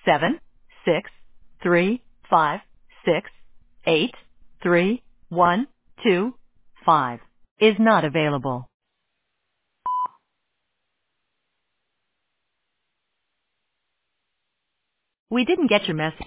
763568312 is not available. We didn't get your message.